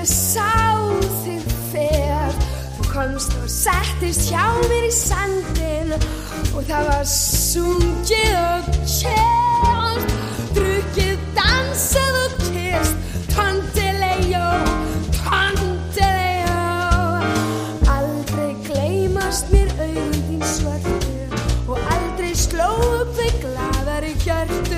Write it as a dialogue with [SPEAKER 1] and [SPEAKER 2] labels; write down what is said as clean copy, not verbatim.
[SPEAKER 1] ég sá þig fer. Þú komst og settist hjá mér í sandinn og það var sungið og kært, drukkið, dansað og kysst, tondelejó, tondelejó. Aldrei gleymast mér augun þín svörtu og aldrei sló upp þau glaðari hjörtu.